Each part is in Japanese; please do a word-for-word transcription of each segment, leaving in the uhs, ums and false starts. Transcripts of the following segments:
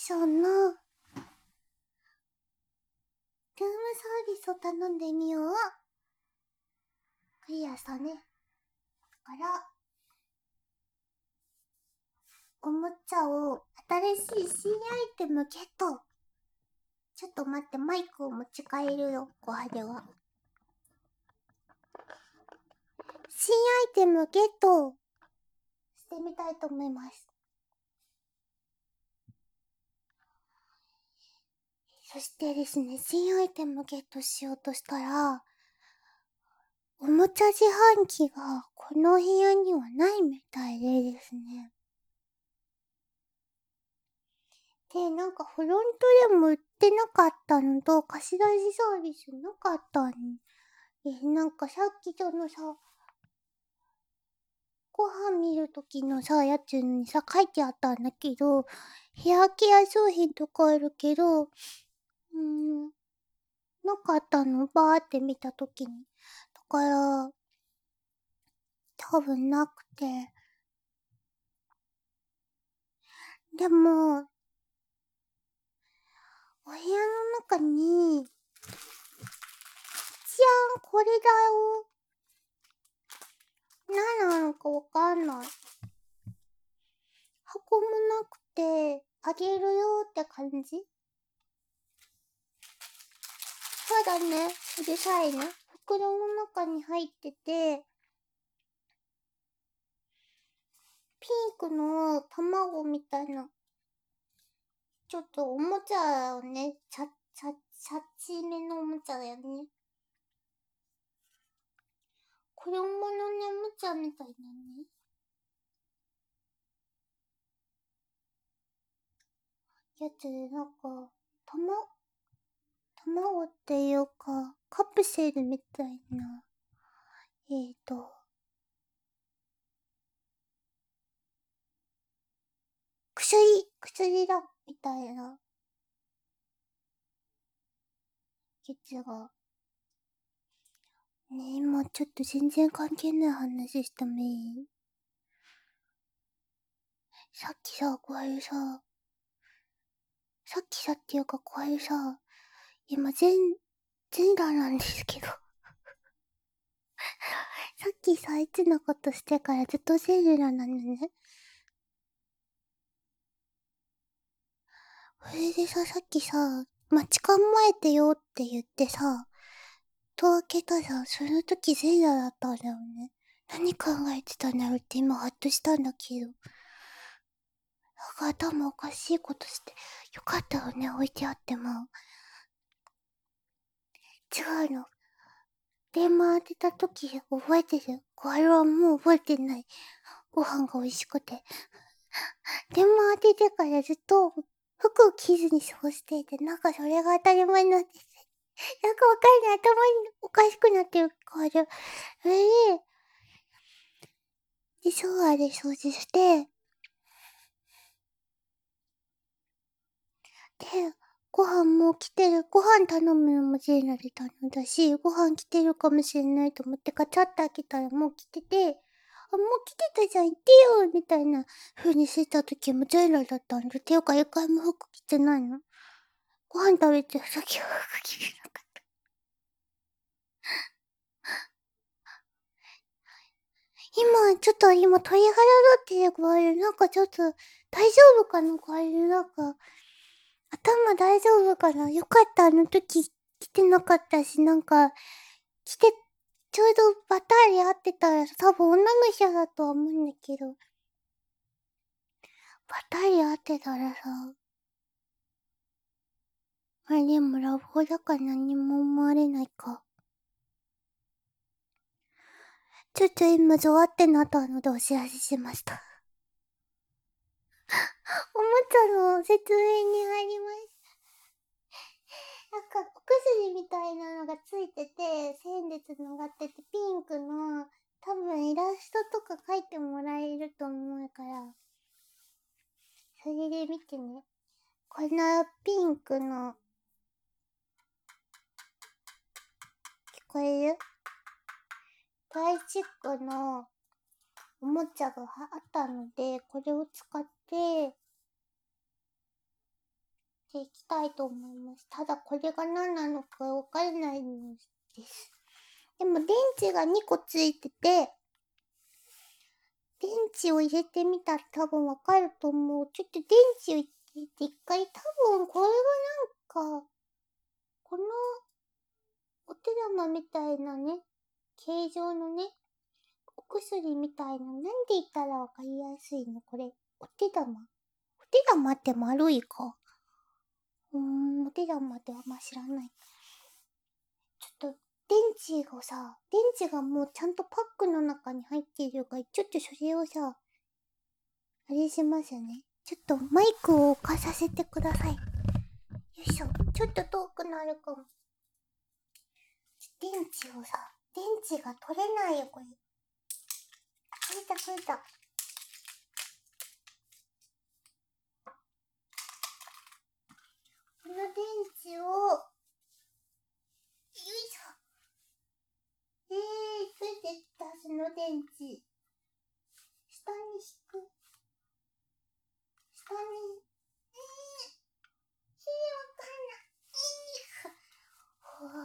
ションのルームサービスを頼んでみよう。クリアしたね。だからおもちゃを新しい新アイテムゲット。ちょっと待って、マイクを持ち帰るよ、こはでは。新アイテムゲットしてみたいと思います。そしてですね、新アイテムゲットしようとしたら、おもちゃ自販機がこの部屋にはないみたいでですね。で、なんかフロントでも売ってなかったのと、貸し出しサービスなかったんで、なんかさっきそのさ、ご飯見るときのさ、やつにさ、書いてあったんだけど、ヘアケア商品とかあるけど、うーん、なかったの、バーって見たときに。だから、多分なくて。でも、お部屋の中に、じゃん、これだよ。何なのかわかんない。箱もなくて、あげるよって感じ？そうだね。うるさいね。袋の中に入ってて、ピンクの卵みたいな、ちょっとおもちゃをね、ちゃ、ちゃ、ちゃちめのおもちゃだよね。子供のね、おもちゃみたいなね。やつで、なんか、たま、卵っていうか、カプセルみたいな、えーと、薬、薬だ、みたいな、やつが。ねえ、今ちょっと全然関係ない話しため。さっきさ、こういうさ、さっきさっていうかこういうさ、今全、全裸なんですけど。さっきさ、いつのことしてからずっと全裸なのね。それでさ、さっきさ、待ち構えてよって言ってさ、戸開けたら、その時全裸だったんだよね。何考えてたんだろうって今ハッとしたんだけど。なんか頭おかしいことして、よかったよね、置いてあっても。違うの。電話当てた時覚えてる？あれはもう覚えてない。ご飯が美味しくて。電話当ててからずっと服を着ずに過ごしていて、なんかそれが当たり前なんです。なんかわかんない。頭におかしくなってるから。それで、で、シャワーで掃除して、で、ご飯も来てる。ご飯頼むのも全裸で頼んだし、ご飯来てるかもしれないと思ってガチャって開けたらもう来てて、あ、もう来てたじゃん、行ってよみたいな風にしてた時も全裸だったんだ。ていうか、一回も服着てないの。ご飯食べてる時は服着てなかった。今、ちょっと今鳥肌立ってるから、なんかちょっと大丈夫かなこれ、なんか、頭大丈夫かなよかった、あの時来てなかったし、なんか、来て、ちょうどばったり会ってたら多分女の人だとは思うんだけど、ばったり会ってたらさ、あれでもラブホだから何も思われないか。ちょっと今ゾワってなったのでお知らせしました。おもちゃの説明に入ります。なんかお薬みたいなのがついてて、線でつながってて、ピンクの多分イラストとか描いてもらえると思うから、それで見てね。このピンクの、聞こえる？プラスチックのおもちゃがあったので、これを使って、 ていきたいと思います。ただこれが何なのかわからないのです。でも電池がにこついてて、電池を入れてみたら多分わかると思う。ちょっと電池を入れて一回、多分これがなんか、このお手玉みたいなね、形状のね、お薬みたいな、なんで言ったらわかりやすいのこれ。お手玉。お手玉って丸いか。うーん、お手玉ってあんま知らない。ちょっと、電池がさ、電池がもうちゃんとパックの中に入っているから、ちょっとそれをさ、あれしますよね。ちょっとマイクを置かさせてください。よいしょ。ちょっと遠くなるかも。電池をさ、電池が取れないよ、これ。取れた、取れた。この電池を、よいしょ。えー、取れてきた、その電池。下に引く。下に、えー、火わかんない。えー、ほぅ。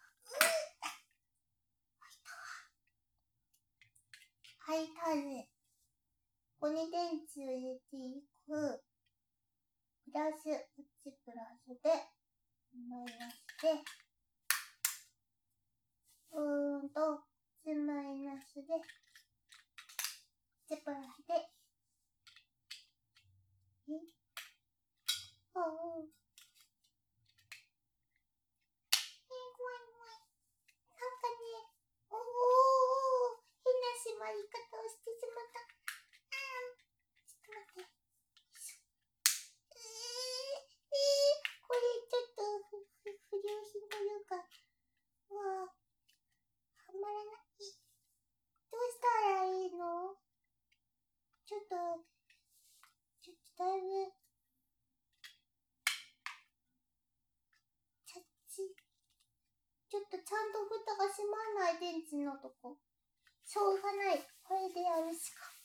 はいたね。ここに電池を入れていく。プラス、こっちプラスで、マイナスで、うーんと、こっちマイナスで、こっちプラスで、えああ。えー、怖い怖い。なんかね、おー、変な締まり方をしてしまった。あー、ちょっと待って。えー、えー、これちょっと不、不、不良品というか、まあ、はまらない。どうしたらいいの？ちょっと、ちょっとだいぶ、チャッチ。ちょっとちゃんと蓋が閉まらない電池のとこ。しょうがない。これでやるしか。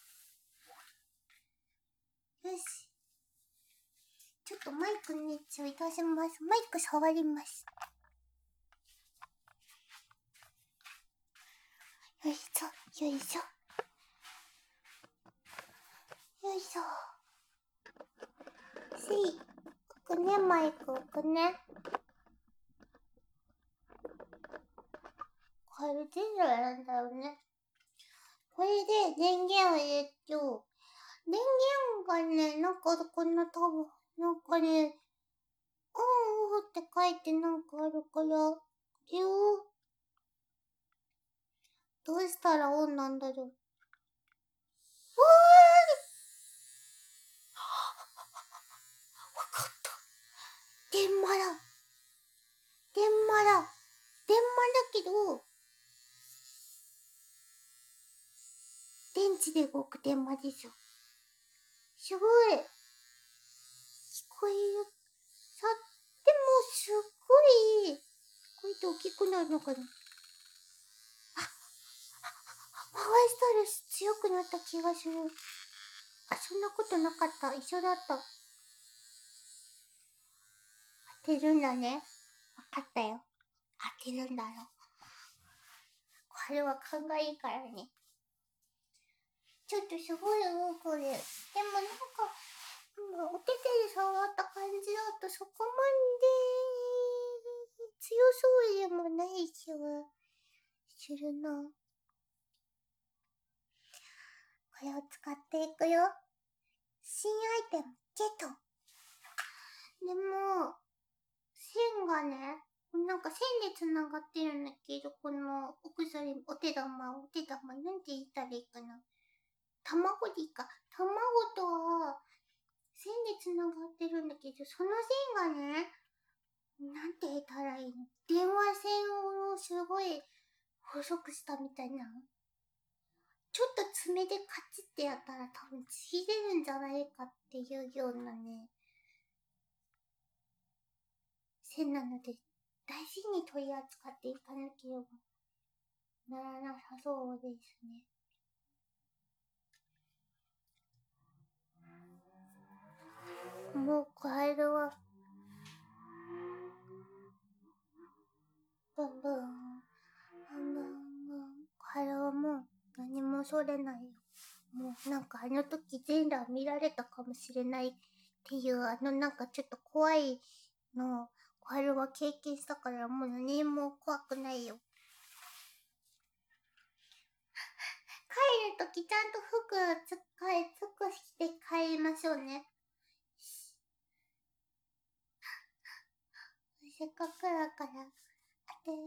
よし。ちょっとマイクに熱をいたします。マイク触ります。よいしょ、よいしょ。よいしょ。せい。置くね、マイク置くね。これでなんだよね。これで電源を入れると、電源がね、なんかこんな多分、なんかね、オンオフって書いてなんかあるから、これを、どうしたらオンなんだろう。わーい！わかった。電話だ。電話だ。電話だけど、電池で動く電話でしょ。すごい。聞こえる。さ、でもすっごい、こうやって大きくなるのかな。あ、回したら強くなった気がする。あ、そんなことなかった。一緒だった。当てるんだね。わかったよ。当てるんだろ。これは勘がいいからね。ちょっとすごいよ、これ。でもなんか、お手手で触った感じだとそこまで強そうでもない気はするな。これを使っていくよ。新アイテム、ゲット。でも、線がね、なんか線で繋がってるんだけど、このお薬、お手玉、お手玉、なんて言ったらいいかな。卵でいいか。卵とは、線で繋がってるんだけど、その線がね、なんて言ったらいいの？電話線をすごい細くしたみたいな。ちょっと爪でカチってやったら多分ちぎれるんじゃないかっていうようなね、線なので、大事に取り扱っていかなければならなさそうですね。もうこれは何もそれないよ。もうなんかあの時全裸見られたかもしれないっていうあのなんかちょっと怖いのを小春は経験したからもう何も怖くないよ。帰るときちゃんと服つかえつくして帰りましょうね。せっかくだからあてよ。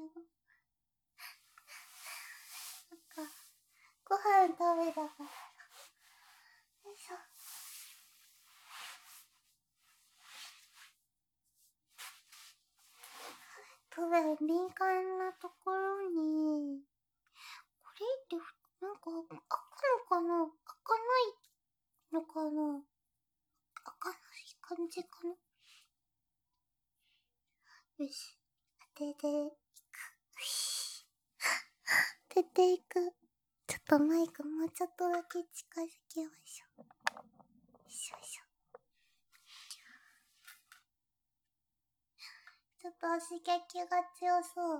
なんかご飯食べたから。よいしょ。多分敏感なところにこれってなんか開くのかな、開かないのかな、開かない感じかな。よし、当てていく。当てていく。ちょっとマイクもうちょっとだけ近づけましょう。よいしょよいしょ。ちょっと刺激が強そう。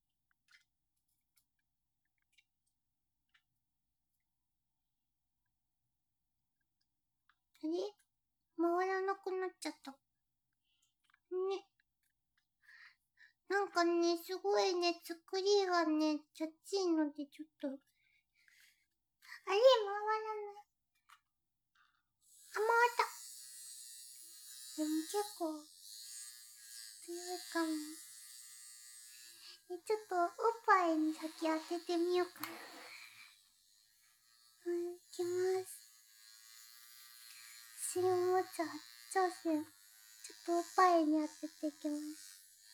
あれ、回らなくなっちゃった。ね。なんかね、すごいね、作りがね、ちゃっちいのでちょっと。あれ、回らない。あ、回った。でも結構、強いかも。え、ちょっと、おっぱいに先当ててみようかな。うん、いきます。新おもちゃ初挑戦。ちょっとおっぱいに当てていきます。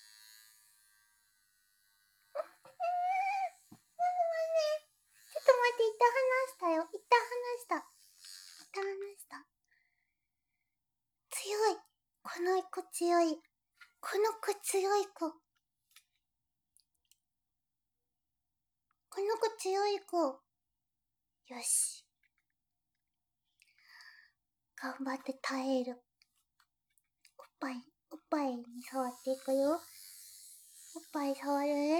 ちょっと待って、一旦離したよ。一旦離した。一旦離した。強い。この子強い。この子強い子。この子強い子。よし。頑張って耐える。おっぱい、おっぱいに触っていくよ。おっぱい触るね。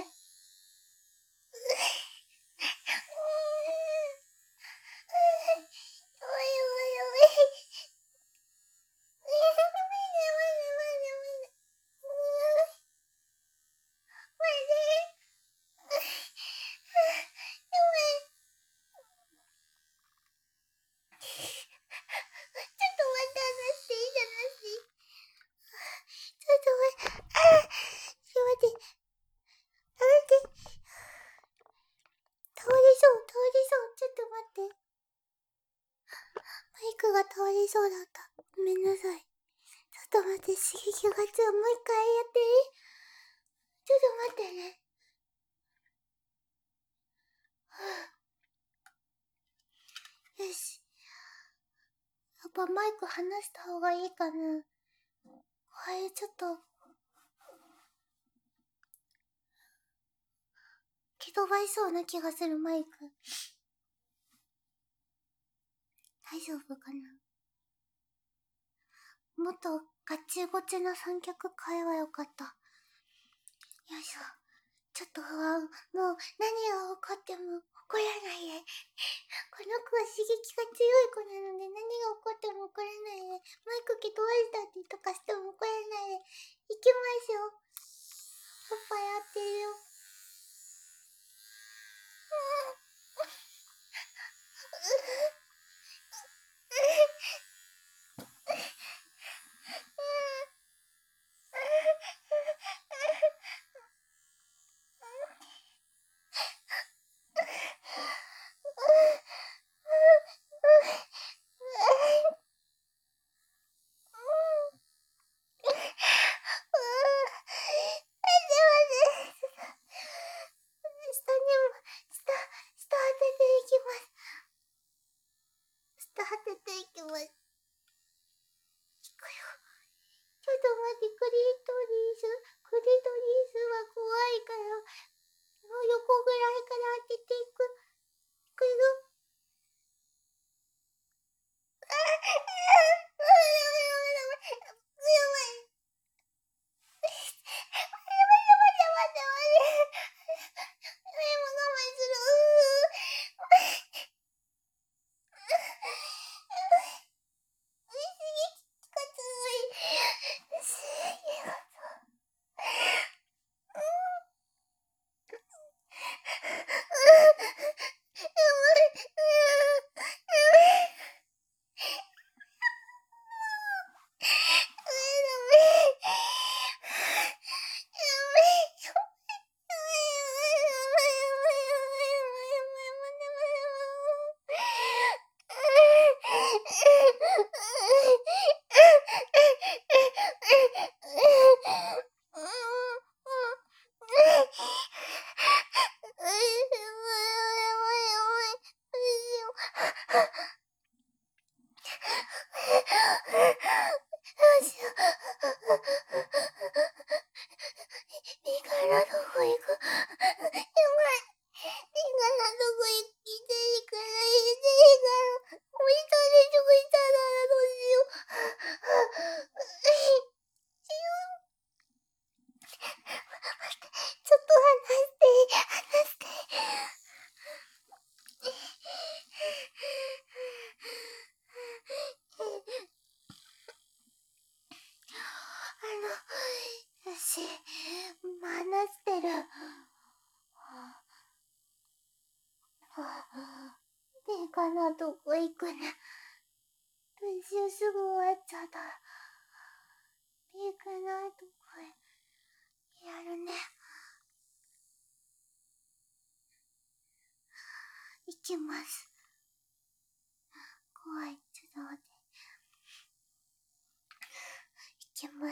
倒れそうだった。ごめんなさい。ちょっと待って、刺激が強い。もう一回やっていい？ちょっと待ってね。よし。やっぱマイク離した方がいいかな。あれ、ちょっと。蹴飛ばしそうな気がする、マイク。大丈夫かな？もっとガチゴチな三脚買えばよかった。よいしょ。ちょっと不安。もう何が起こっても怒らないで。この子は刺激が強い子なので何が起こっても怒らないで。マイク蹴飛ばしたりとかしても怒らないで。いきますよ。パパやってるよ。 うしよう。リカラどこ行く？やばい。リカラどこ行きていいから言っていいから。もう一人どこ行ったらどうしよう。待って、ちょっと話していい？話していい？あの、私、話してる。ねえかな、どこ行くね。どうしよう、すぐ終わっちゃった。ねえかな、どこやるね。行きます。怖い、ちょっと待って。行きます。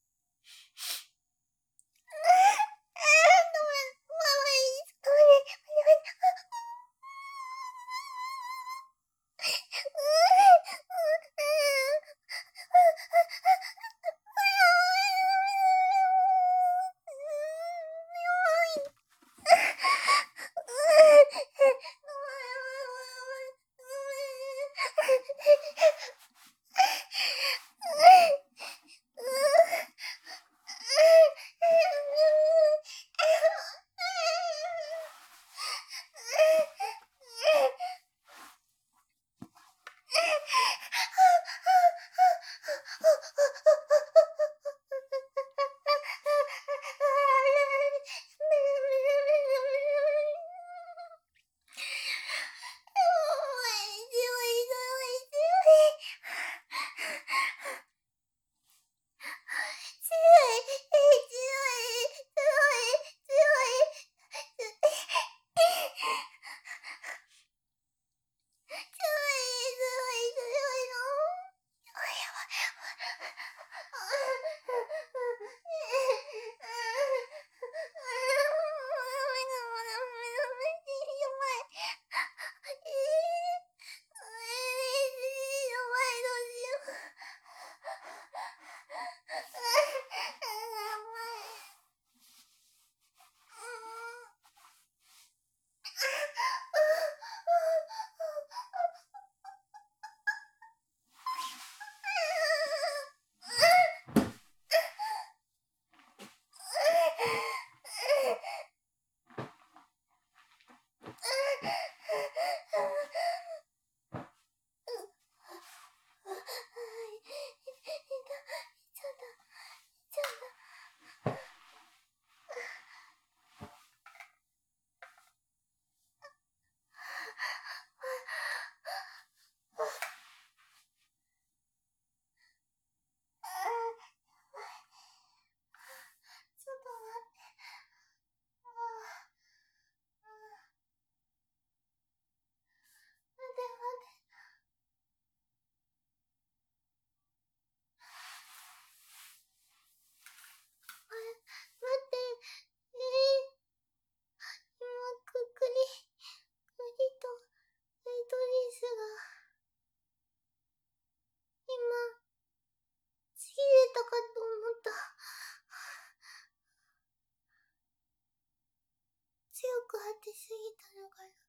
強く当てすぎたのかな。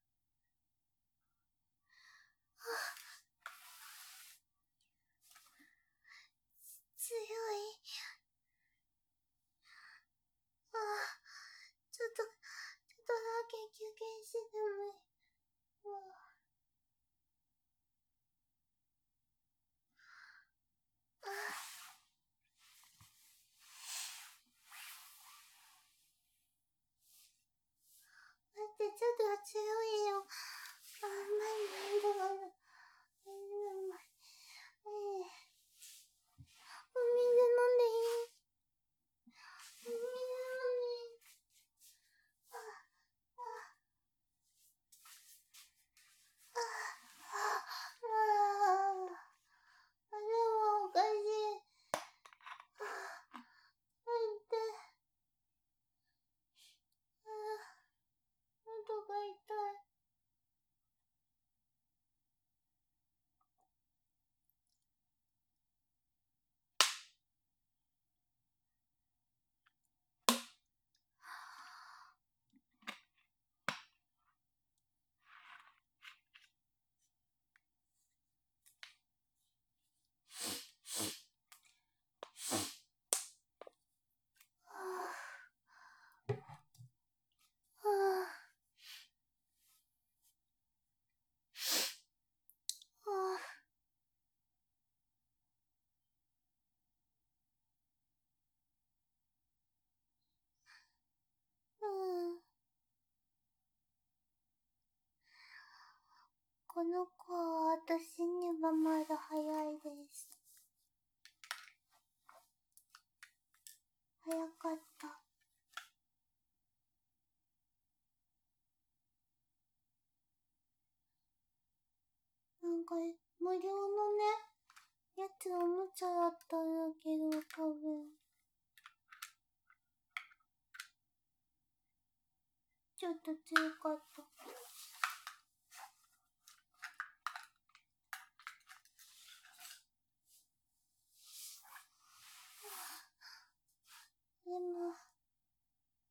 強い。ああ、ちょっと、ちょっとだけ休憩しててもいい。ああ。待って、ちょっと強いよ。あんまりなんだかな。うん、ええ。お水飲んでいい？お水飲んでいい？ああ、ああ、ああ、ああ、頭おかしい。ああ、痛い。ああ、喉が痛い。 うん。この子は私にはまだ早いです。早かった。なんか、無料のね、やつおもちゃだったんだけど、多分。ちょっと強かった。